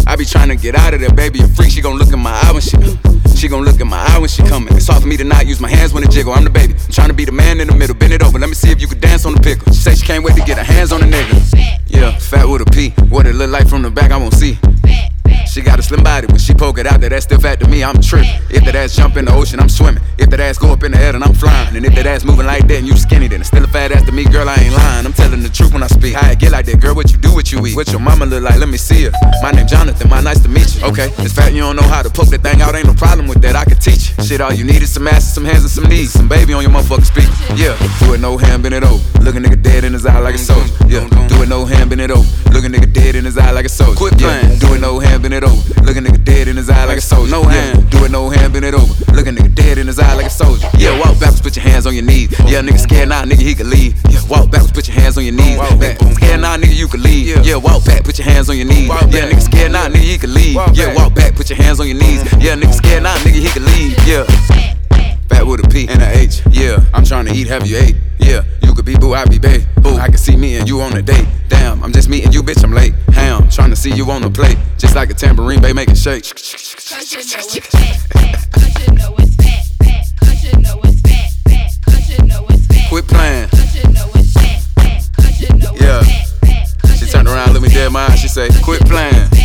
I be trying to get out of there, baby. A freak, she gon' look in my eye when she gon' look in my eye when she coming. It's hard for me to not use my hands when it jiggle. I'm the baby. I'm trying to be the man in the middle. Bend it over, let me see if you can dance on the pickle. She say she can't wait to get her hands on the nigga. Yeah, fat with a P. What it look like from the back, I won't see. She got a slim body, when she poke it out there, that's still fat to me, I'm trippin'. If that ass jump in the ocean, I'm swimming. If that ass go up in the air, then I'm flying. And if that ass moving like that and you skinny, then it's still a fat ass to me, girl, I ain't lying. I'm telling the truth when I speak. How I get like that, girl, what you do, what you eat? What your mama look like, let me see her. My name Jonathan, my nice to meet you. Okay, it's fat, you don't know how to poke that thing out, ain't no problem with that, I can teach you. Shit, all you need is some ass, some hands, and some knees. Some baby on your motherfucking speaker. Yeah, do it no hand, bend it over. Look a nigga dead in his eye like a soldier. Yeah, do it no hand, bend it over. Look a nigga dead in his eye like a soldier. Quit playing, do it no hand, bend it over. Look a nigga dead in his eye like a soldier. No hand, do it no hand, bend it over. Look a nigga dead in his eye like a soldier. Yeah, walk backwards, put your hands on your knees. Yeah, nigga scared now, nigga he can leave. Yeah, walk backwards, put your hands on your knees. Scared now, nigga you can leave. Yeah, walk back, put your hands on your knees. Yeah, nigga scared now, nigga he can leave. Yeah, walk back, put your hands on your knees. Yeah, nigga scared now, nigga he can leave. Yeah, fat with a P and a H. Yeah, I'm trying to eat, have you ate? Yeah, you could be boo, I be bae. Boo, I can see me and you on a date. Damn, I'm just meeting you, bitch, I'm late. Ham, trying to see you on the plate. Just like a tambourine, bae, make it shake. Cause you know it's fat. Cause you know it's fat. Cause you know it's fat. Cause you know it's fat. Quit playing. Cause you know it's fat. Cause you know it's fat. Yeah, she turned around, looked me dead in my eyes, she say, quit playing.